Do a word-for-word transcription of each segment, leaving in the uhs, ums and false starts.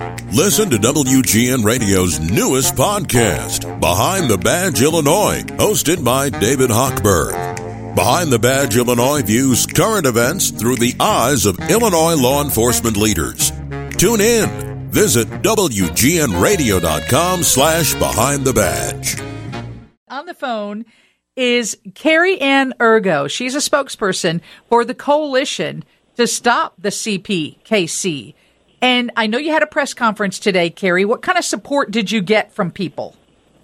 Listen to W G N Radio's newest podcast, Behind the Badge Illinois, hosted by David Hochberg. Behind the Badge Illinois views current events through the eyes of Illinois law enforcement leaders. Tune in. Visit W G N radio dot com slash behind the badge. On the phone is Carrie Ann Urgo. She's a spokesperson for the coalition to stop the C P K C. And I know you had a press conference today, Carrie. What kind of support did you get from people?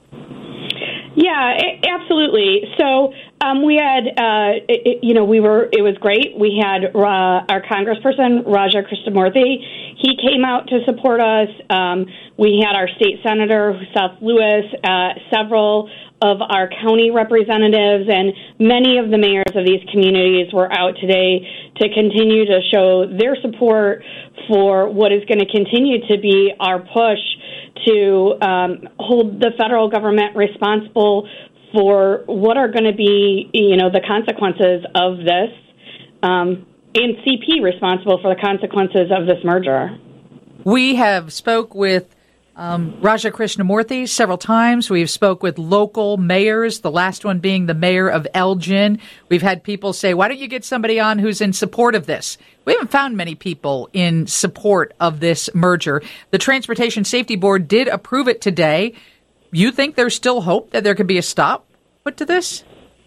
Yeah, absolutely. So um, we had, uh, it, you know, we were, it was great. We had uh, our congressperson, Raja Krishnamurthy. He came out to support us. Um, we had our state senator, Seth Lewis, uh, several of our county representatives, and many of the mayors of these communities were out today to continue to show their support for what is going to continue to be our push to um, hold the federal government responsible for what are going to be, you know, the consequences of this, um, and C P responsible for the consequences of this merger. We have spoke with um, Raja Krishnamurthy several times. We've spoke with local mayors, the last one being the mayor of Elgin. We've had people say, why don't you get somebody on who's in support of this? We haven't found many people in support of this merger. The Transportation Safety Board did approve it today. You think there's still hope that there could be a stop put to this?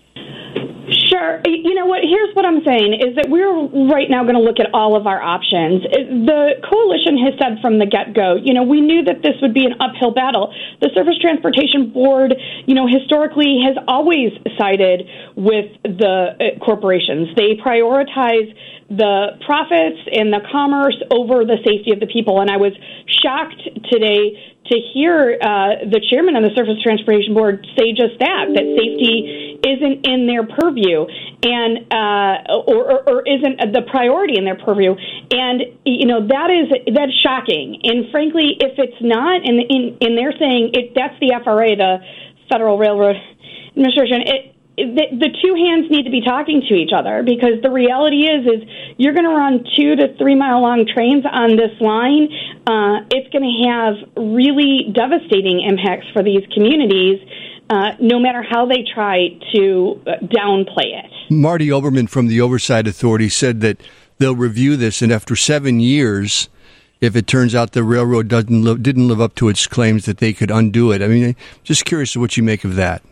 Sure. You know what? Here's what I'm saying is that we're right now going to look at all of our options. The coalition has said from the get-go, you know, we knew that this would be an uphill battle. The Surface Transportation Board, you know, historically has always sided with the uh, corporations. They prioritize the profits and the commerce over the safety of the people. And I was shocked today to hear uh, the chairman of the Surface Transportation Board say just that, that safety isn't in their purview and uh, or, or, or isn't the priority in their purview. And, you know, that is that's shocking. And frankly, if it's not, and in, in, in they're saying it, that's the F R A, the Federal Railroad Administration, it, The, the two hands need to be talking to each other, because the reality is, is you're going to run two to three mile long trains on this line. Uh, it's going to have really devastating impacts for these communities, uh, no matter how they try to downplay it. Marty Oberman from the Oversight Authority said that they'll review this, and after seven years, if it turns out the railroad doesn't live, didn't live up to its claims, that they could undo it. I mean, just curious what you make of that.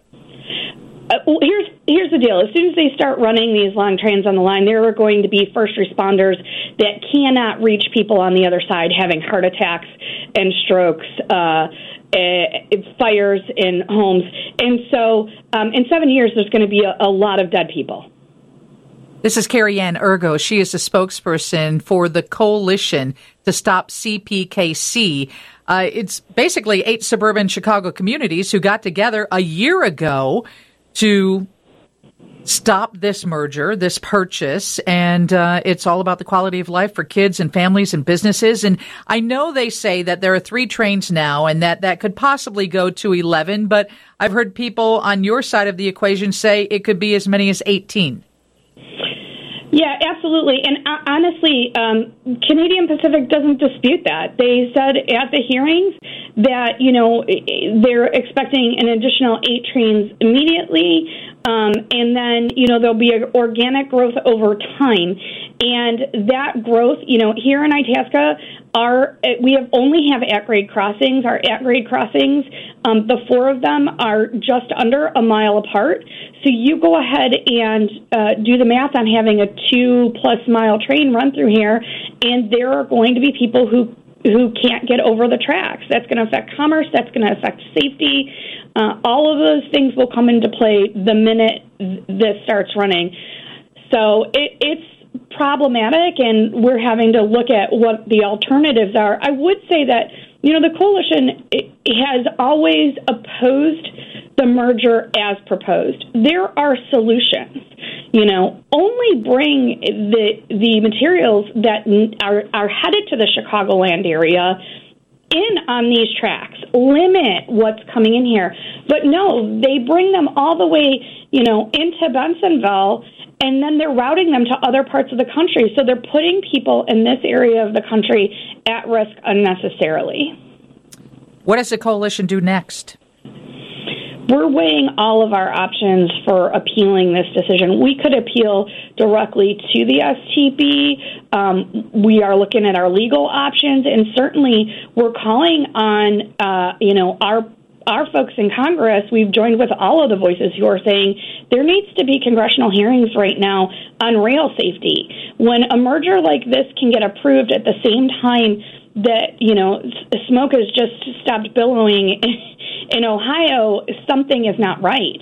Uh, well, here's here's the deal. As soon as they start running these long trains on the line, there are going to be first responders that cannot reach people on the other side having heart attacks and strokes, uh, uh, fires in homes. And so um, in seven years, there's going to be a, a lot of dead people. This is Carrie Ann Urgo. She is a spokesperson for the Coalition to Stop C P K C. Uh, it's basically eight suburban Chicago communities who got together a year ago to stop this merger, this purchase, and uh, it's all about the quality of life for kids and families and businesses. And I know they say that there are three trains now and that that could possibly go to eleven, but I've heard people on your side of the equation say it could be as many as eighteen. Yeah, absolutely. And uh, honestly, um, Canadian Pacific doesn't dispute that. They said at the hearings that, you know, they're expecting an additional eight trains immediately. Um, and then, you know, there'll be an organic growth over time. And that growth, you know, here in Itasca, our, we have only have at-grade crossings. Our at-grade crossings, um, the four of them are just under a mile apart. So you go ahead and uh, do the math on having a two-plus mile train run through here, and there are going to be people who who can't get over the tracks. That's going to affect commerce. That's going to affect safety. Uh, all of those things will come into play the minute this starts running. So it, it's problematic, and we're having to look at what the alternatives are. I would say that, you know, the coalition has always opposed the merger as proposed. There are solutions. You know, only bring the the materials that are, are headed to the Chicagoland area in on these tracks, limit what's coming in here. But no, they bring them all the way, you know, into Bensenville, and then they're routing them to other parts of the country. So they're putting people in this area of the country at risk unnecessarily. What does the coalition do next? We're weighing all of our options for appealing this decision. We could appeal directly to the S T B. Um, we are looking at our legal options, and certainly we're calling on, uh, you know, our our folks in Congress. We've joined with all of the voices who are saying there needs to be congressional hearings right now on rail safety. When a merger like this can get approved at the same time that, you know, smoke has just stopped billowing in Ohio, something is not right.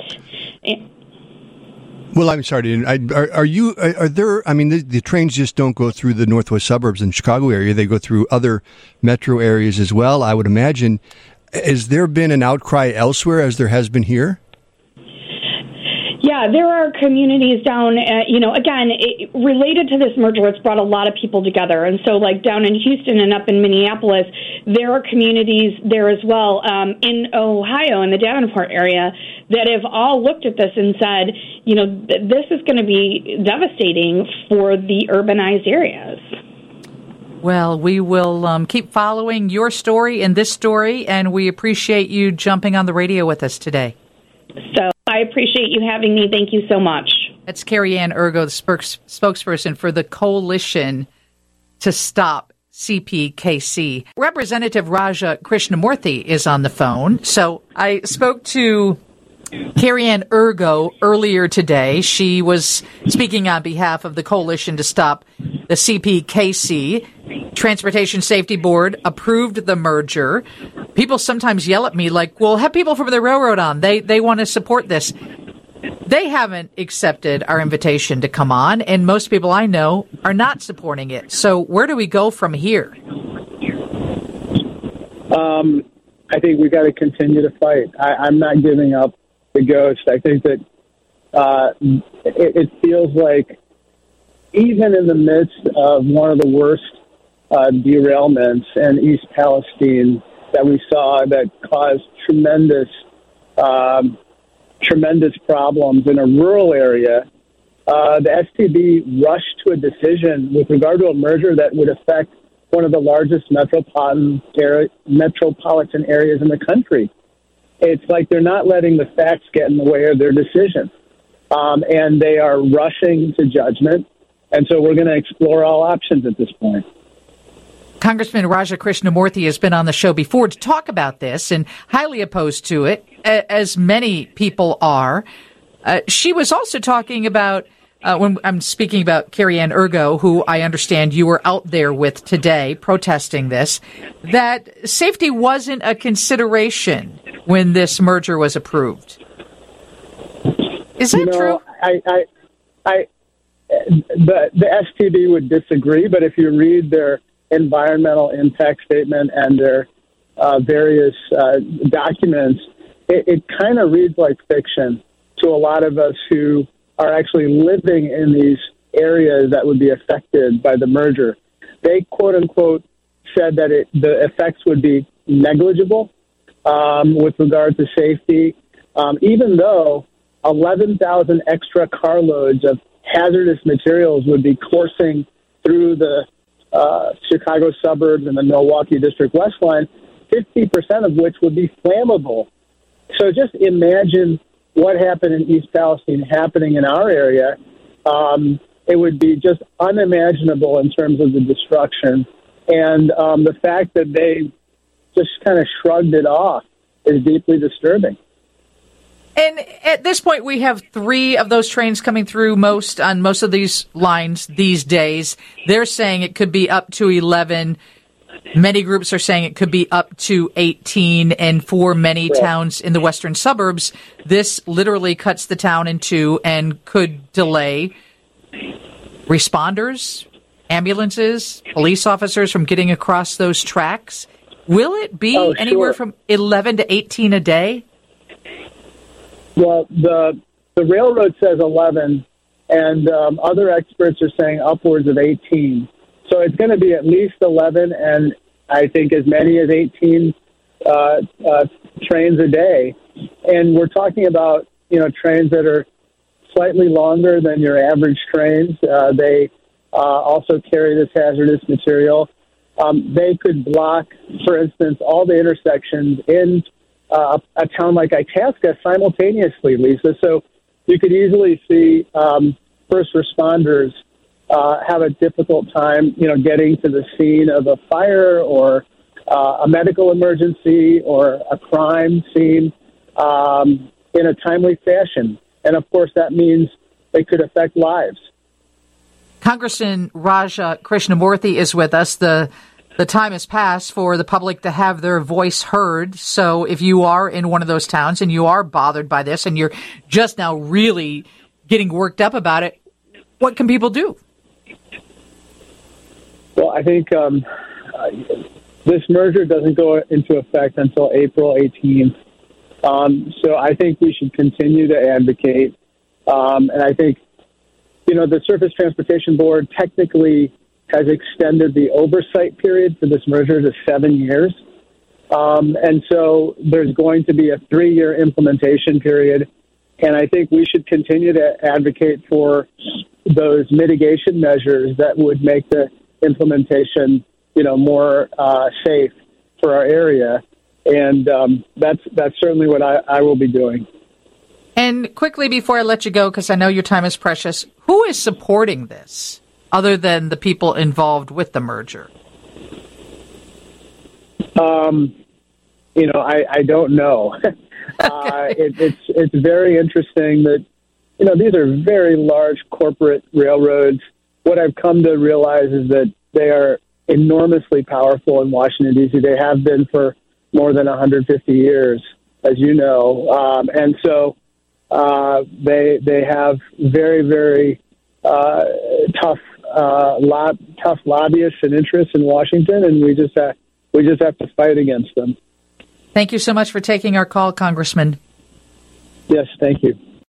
Well, I'm sorry. I, are, are you? Are there? I mean, the, the trains just don't go through the northwest suburbs and Chicago area. They go through other metro areas as well, I would imagine. Has there been an outcry elsewhere, as there has been here? Yeah, there are communities down, uh, you know, again, it, related to this merger, it's brought a lot of people together. And so, like, down in Houston and up in Minneapolis, there are communities there as well, um, in Ohio, in the Davenport area, that have all looked at this and said, you know, th- this is going to be devastating for the urbanized areas. Well, we will um, keep following your story and this story, and we appreciate you jumping on the radio with us today. So I appreciate you having me. Thank you so much. That's Carrie Ann Urgo, the spokes- spokesperson for the Coalition to Stop C P K C. Representative Raja Krishnamurthy is on the phone. So I spoke to Carrie Ann Urgo earlier today. She was speaking on behalf of the Coalition to Stop the C P K C. Transportation Safety Board approved the merger. People sometimes yell at me like, well, have people from the railroad on. They they want to support this. They haven't accepted our invitation to come on, and most people I know are not supporting it. So where do we go from here? Um, I think we got to continue to fight. I, I'm not giving up the ghost. I think that uh, it, it feels like even in the midst of one of the worst uh, derailments in East Palestine that we saw that caused tremendous, um, tremendous problems in a rural area, uh, the S T B rushed to a decision with regard to a merger that would affect one of the largest metropolitan area, metropolitan areas in the country. It's like they're not letting the facts get in the way of their decision. Um, and they are rushing to judgment. And so we're going to explore all options at this point. Congressman Raja Krishnamurthy has been on the show before to talk about this and highly opposed to it, as many people are. Uh, she was also talking about, uh, when I'm speaking about Carrie Ann Urgo, who I understand you were out there with today protesting this, that safety wasn't a consideration when this merger was approved. Is that you know, true? I, I, I, the, the S T B would disagree, but if you read their environmental impact statement and their uh, various uh, documents, it, it kind of reads like fiction to a lot of us who are actually living in these areas that would be affected by the merger. They, quote unquote, said that it, the effects would be negligible um, with regard to safety, um, even though eleven thousand extra carloads of hazardous materials would be coursing through the uh, Chicago suburbs and the Milwaukee District West line, fifty percent of which would be flammable. So just imagine what happened in East Palestine happening in our area. Um, it would be just unimaginable in terms of the destruction. And um, the fact that they just kind of shrugged it off is deeply disturbing. And at this point, we have three of those trains coming through most on most of these lines these days. They're saying it could be up to eleven. Many groups are saying it could be up to eighteen. And for many yeah. towns in the western suburbs, this literally cuts the town in two and could delay responders, ambulances, police officers from getting across those tracks. Will it be oh, anywhere sure. from eleven to eighteen a day? Well, the the railroad says eleven, and um, other experts are saying upwards of eighteen. So it's going to be at least eleven, and I think as many as eighteen uh, uh, trains a day. And we're talking about, you know, trains that are slightly longer than your average trains. Uh, they uh, also carry this hazardous material. Um, they could block, for instance, all the intersections in uh, a town like Itasca simultaneously, Lisa. So you could easily see um, first responders uh, have a difficult time, you know, getting to the scene of a fire or uh, a medical emergency or a crime scene um, in a timely fashion. And, of course, that means it could affect lives. Congressman Raja Krishnamoorthi is with us. The the time has passed for the public to have their voice heard. So if you are in one of those towns and you are bothered by this and you're just now really getting worked up about it, what can people do? Well, I think um, uh, this merger doesn't go into effect until April eighteenth. Um, so I think we should continue to advocate. Um, and I think, you know, the Surface Transportation Board technically has extended the oversight period for this merger to seven years. Um, and so there's going to be a three-year implementation period. And I think we should continue to advocate for those mitigation measures that would make the implementation, you know, more uh, safe for our area. And um, that's that's certainly what I, I will be doing. And quickly before I let you go, because I know your time is precious, who is supporting this other than the people involved with the merger? Um, you know, I, I don't know. uh, it, it's it's very interesting that, you know, these are very large corporate railroads. What I've come to realize is that they are enormously powerful in Washington, D C. They have been for more than one hundred fifty years, as you know. Um, and so uh, they they have very, very uh, tough uh, lob, tough lobbyists and interests in Washington, and we just have, we just have to fight against them. Thank you so much for taking our call, Congressman. Yes, thank you.